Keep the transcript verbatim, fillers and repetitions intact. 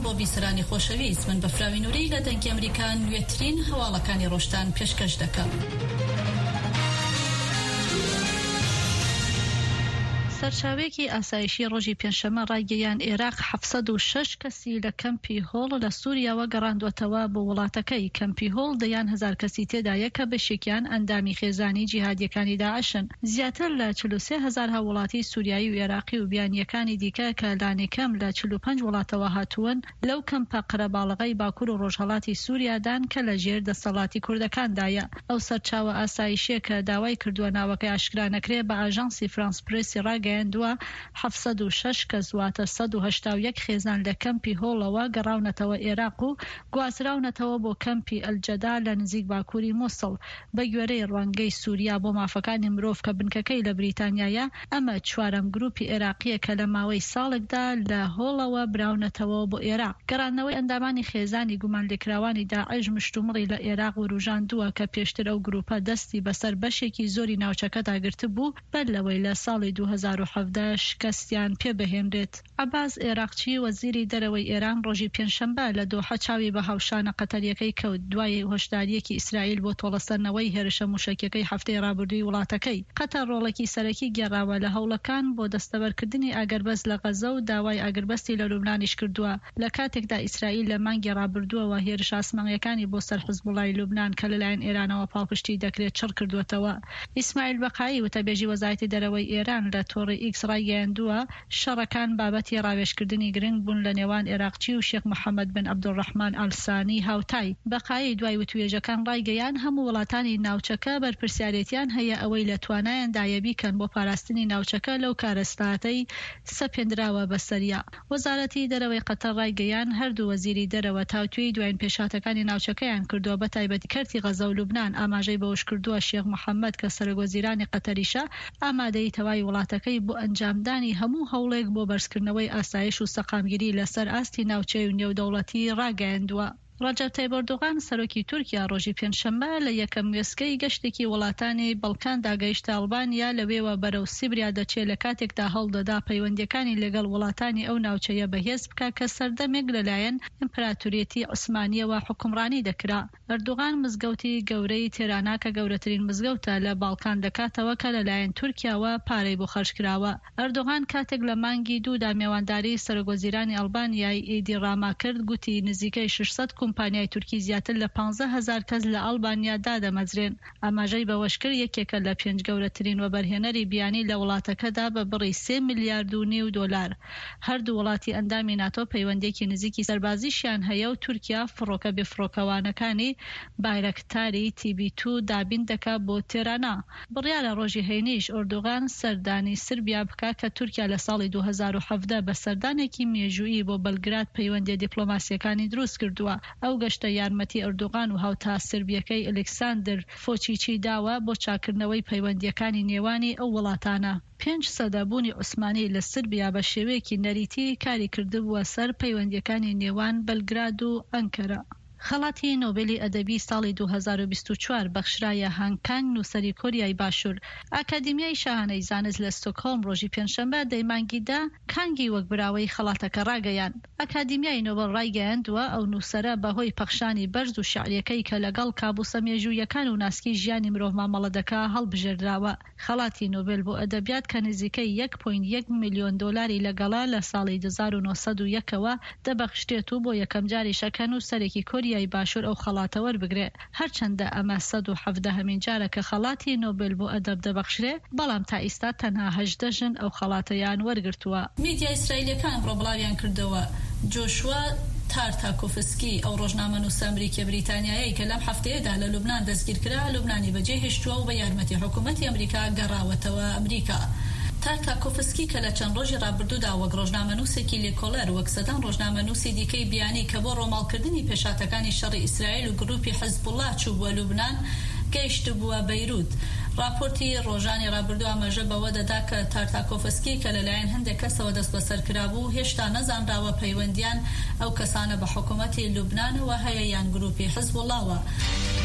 بۆ بیسرانی خۆشەویست من بەفراوی نووری لە دەنگی ئەمریکا نوێترین هەواڵەکانی ڕۆژتان پێشکەش دەکەم. سەرچاوێکی ئاسایشی ڕۆژی پێنجشەمە ڕایگەیان عێراق حەفسەد و شەش کەسی لە کەمپی هۆڵ لە سووریاوە گەڕاندوەتەوە بۆ وڵاتەکەی. کەمپی هۆڵ دەیان هەزار کەسی تێدایە کە بەشێکیان ئەندامی خێزانی جیهادیەکانی داعشن. زیاتر لە چل و سێ هەزار هاوڵاتی سووریایی و عێراقی و بیانیەکانی دیکە کە لانێکەم لە چل و پێنج وڵاتەوە هاتوون لەو کەمپە قەرەباڵغەی باکوور و ڕۆژهەڵاتی سووریادان کە لە ژێر دەسەڵاتی کوردەکاندایە. ئەو سەرچاوە ئاسایشیە کە داوای کردووە ناوەکەی ئاشکرا نەکرێ بە ئاژانسی فرانس پرێسی ڕاگەیاندووە حەفسەد و شەش کەس واتە سەد و هەشتا و یەک خێزان لە کەمپی هۆڵەوە گەڕاونەتەوە عێراق و گوازراونەتەوە بۆ کەمپی ئەلجەدا لە نزیک باکووری مووسڵ بە گوێرەی ڕوانگەی سووریا بۆ مافەکانی مرۆڤ کە بنکەکەی لە بریتانیایە. ئەمە چوارەم گروپی عێراقیە کە لە ماوەی ساڵێکدا لە هۆڵەوە براونەتەوە بۆ عێراق. گەڕانەوەی ئەندامانی خێزانی گومان لێکراوانی داعش مشتومڕی لە عێراق و ڕوژاندووە کە پێشتر ئەو گروپە دەستی بەسەر بەشێکی زۆری ناوچەکەدا گرت بوو بەر لەوەی لە ساڵی دوو هەزار و حەڤدە شکستیان پێبەهێنرێت. عەباس عێراقچی وەزیری دەرەوەی ئێران ڕۆژی پێنجشەممە لە دۆحە چاوی بە هاوشانە قەتەریەکەی کەوت دوای هۆشداریەکی ئیسرائیل بۆ تۆڵەسەرنەوەی هێرشە موشکەکەی هەفتەی ڕابردووی وڵاتەکەی. قەتەر ڕۆڵێکی سەرەکی گێڕاوە لە هەوڵەکان بۆ دەستەبەرکردنی ئاگەربەست لە غەزە و داوای ئاگەربەستی لە لوبنانیش کردووە لە کاتێکدا ئیسرائیل لە مانگی ڕابردووەوە هێرش ئاسمانیەکانی بۆ سەر حیزبوڵای لوبنان کە لەلایەن ئێرانەوە پاڵپشتی دەکرێت چڕ کردووەتەوە. ئیسماعیل بەقایی وتەبێژی وەزارەتی دەرەوەی ئێران لە تۆڕی ئیکس ڕایگەیاندووە شەڕەکان بابەتی ڕاوێژکردنی گرنگ بوون لە نێوان عێراقچی و شێخ محەممەد بن عەبدوڕەحمان ئەلسانی هاوتای. بەقایی دوای وتوێژەکان ڕایگەیان هەموو وڵاتانی ناوچەکە بەرپرسیارەتیان هەیە ئەوەی لە توانایان دایەبیکەن بۆ پاراستنی ناوچەکە لەو کارەستاتەی سەپێنراوە بەسەریا. وەزارەتی دەرەوەی قەتەر ڕایگەیان هەردوو وەزیری دەرەوە تاوتوێی دوایین پێشاتەکانی ناوچەکەیان کردووە بە تایبەتی کەرتی غەزە و لوبنان ئاماژەی بەوەش کردووە شێخ محەممەد کە سەرۆکوەزیرانی قەتەریشە ئامادەی تەواوی وڵاتەکەی بۆ ئەنجامدانی هەموو هەوڵێک بۆ بەرزکردنەوەی ئاسایش و سەقامگیری لەسەر ئاستی ناوچەی و نێودەوڵەتی ڕاگەیاندووە. ڕەجەب تایب ئەردۆغان سەرۆکی تورکیا ڕۆژی پێنجشەممە لە یەکەم وێستگەی گەشتێکی وڵاتانی بەڵکان داگەیشتە ئەڵبانیا لەوێوە بەرەو سیبریا دەچێت لە کاتێکدا هەڵدەدا پەیوەندیەکانی لەگەڵ وڵاتانی ئەو ناوچەیە بەهێز بکە کە سەردەمێک لەلایەن ئیمپراتوریەتی عوسمانیەوە حکومڕانی دەکرا. ئەردۆغان مزگەوتی گەورەی تێرانا کە گەورەترین مزگەوتە لە باڵکان دەکاتەوە کە لەلایەن تورکیاوە پارەی بۆ خەرجکراوە. ئەردۆغان کاتێک لە مانگی دوودا میێوانداری سەرۆکوەزیرانی ئەڵبانیای ئیدی ڕاما کرد گوتی نزیکەی شەشسەد کۆمپانیای تورکی زیاتر لە پانزە هەزار کەس لە ئەڵبانیا دادەمەزرێن. ئاماژەی بەوەشکرد یەکێکە لە پێنج گەورەترین وەبەرهێنەری بیانی لە وڵاتەکەدا بە بڕی سێ میلیارد و نیو دۆلار. هەردوو وڵاتی ئەندامی ناتۆ پەیوەندێکی نزیکی سەربازیشیان هەیە و تورکیا فڕۆکە بێفڕۆکەوانەکانی بایرەکتاری تیبی تو دابین دەکا بۆ تێرانا. بڕیارە ڕۆژی هەینیش ئەردۆغان سەردانی سربیا بکە کە تورکیا لە ساڵی دوو هەزار و حەڤدە بە سەردانێکی مێژوویی بۆ بەلگراد پەیوەندی دیپلۆماسیەکانی دروست کردووە. ئەو گەشتە یارمەتی ئەردۆغان و هاوتا سربیەکەی ئەلێکساندر فۆچیچی داوە بۆ چاکردنەوەی پەیوەندیەکانی نێوانی ئەو وڵاتانە. پێنج سەدەبوونی عوسمانی لە سربیا بە شێوەیەکی نەریتی کاری کردبووە سەر پەیوەندیەکانی نێوان بەلگراد و ئەنکەرە. خەڵاتی نۆبێلی ئەدەبی ساڵی دوو هەزار و بیست و چوار بەخشرایە هانکانگ نووسەری کۆریای باشوور. ئاکادیمیای شاهانەی زانست لە ستۆکهۆڵم ڕۆژی پێنجشەممە دەیمانگیدا کانگی وەک براوەی خەڵاتەکە ڕاگەیان. ئاکادیمیای نۆبێل ڕایگەیاندووە ئەو نووسەرە بەهۆی پەخشانی بەرز و شیعریەکەی کە لەگەڵ کابوسە مێژوویەکان و ناسکی ژیانی مرۆڤ مامەڵە دەکا هەڵبژێردراوە. خەڵاتی نۆبێل بۆ ئەدەبیات کە نزیکەی یەک پۆینت یەک ملیۆن دۆلاری لەگەڵا لە ساڵی دوو هەزار و نۆ سەد و یەکەوە دەبەخشرێت و بۆ یەکەم جاریشەکە نووسەرێکی کۆریای باشوور ئەو خەڵاتە وەربگرێ. هەرچەندە ئەمە سەد و حەڤدە هەمین جارە کە خەڵاتی نۆبێل بۆ ئەدەب دەبەخشرێ بەڵام تا ئێستا تەنها هەژدە ژن ئەو خەڵاتەیان وەرگرتووە. میدیا ئیسرائیلەکان ڕۆبڵاویان کردەوە جۆشوا تارتاکۆفسکی ئەو ڕۆژنامەنووسە ئەمریکی بریتانیایی کە لەم هەفتەیەدا لە لوبنان دەستگیرکرا لوبنانی بەجێ هێشتووە و بە یارمەتی حکوومەتی ئەمریکا گەڕاوەتەوە ئەمریکا. تارتاکۆفسکی کە لە چەند ڕۆژی ڕابردوودا وەک ڕۆژنامەنووسێکی لێکۆڵەر وەک سەدان ڕۆژنامەنووسی دیکەی بیانی کە بۆ ڕۆماڵکردنی پێشاتەکانی شەڕی ئیسرائیل و گروپی حیزبوڵڵا چوو بووە لوبنان گەیشت بووە بەیروت. راپۆرتی ڕۆژانی ڕابردوو ئاماژە بەوە دەدا کە تارتاکۆفسکی کە لەلایەن هەندێک کەسەوە دەست بەسەر کرابوو هێشتا نەزانراوە پەیوەندیان ئەو کەسانە بە حکوومەتی لوبنانەوە هەیە یان گروپی حیزبوڵڵاوە.